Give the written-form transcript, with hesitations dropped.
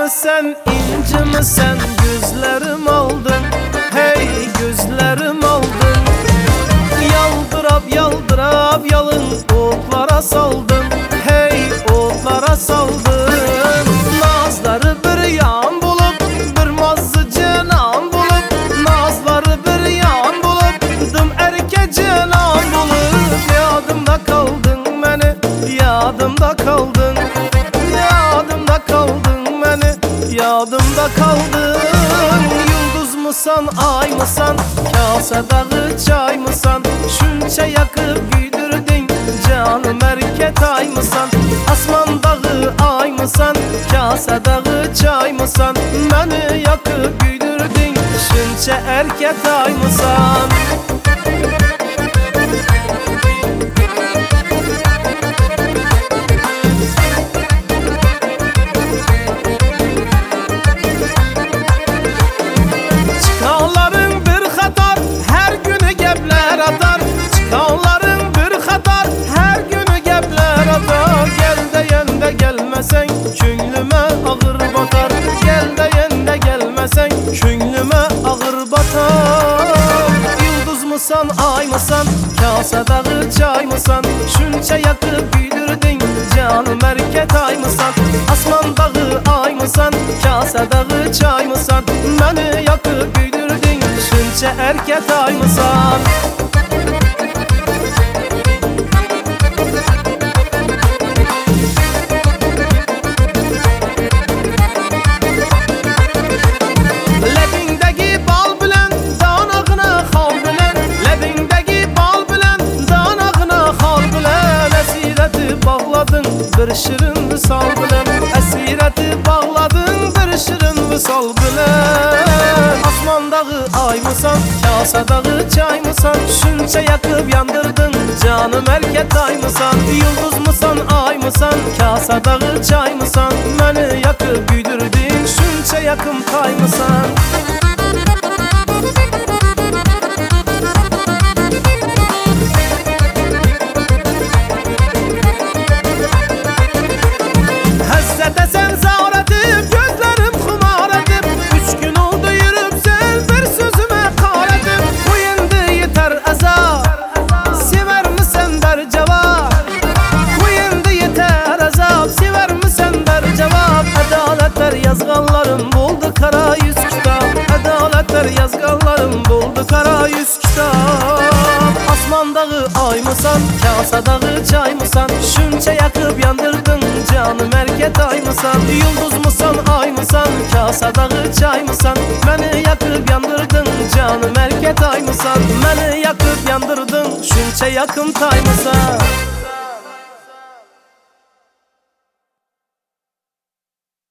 mi sen, inci mi sen, gözlerim aldın, hey gözlerim aldın. Yaldırab yaldırab yalın otlara saldın, hey otlara saldın. Nazları bir yan bulup, bir mazı cenan bulup, nazları bir yan bulup, dım erke cenan bulup. Yadımda kaldın meni, yadımda kaldın, yadımda kaldın meni, yadımda kaldın. Yıldız mısan, ay mısan, kasedağı çay mısan, şunça yakıp güldürdün canım erket ay mısan. Asman dağı ay mısan, kasedağı çay mısan, beni yakıp güldürdün şunça erket ay mısan. Gelmesen könlüme ağır batar, gel deyende gelmesen könlüme ağır batar. Yıldız mısan, ay mısan, kasedağı çay mısan, şunça yakıp güldürdün canım erket ay mısan. Asman dağı ay mısan, kasedağı çay mısan, beni yakıp güldürdün şunça erket ay mısan. Bir şirin visal bilen, esireti bağladın bir şirin visal bilen. Asman dağı ay mısan, kasedağı çay mısan, şunça yakıp yandırdın canım erket ay mısan. Yıldız mısan, ay mısan, kasedağı çay mısan, beni yakıp güldürdün şunça yakım tay mısan. Sen zar edip, gözlerim kumar edip, 3 gün oldu yürüp sen bir sözüme kar edip. Bu indi yeter azap, sever misin der cevap. Bu indi yeter azap, sever misin der cevap. Adaletler yazganlarım buldu kara yüz kitap, adaletler yazganlarım buldu kara yüz kitap. Asman dağı ay mısan, kasedağı çay mısan, şunça yakıp yandırdın canım erket ay mısan. Yıldız mısan, ay mısan, kasedağı çay mısan, beni yakıp yandırdın canım erket ay mısan, beni yakıp yandırdın şunça yakım tay mısan.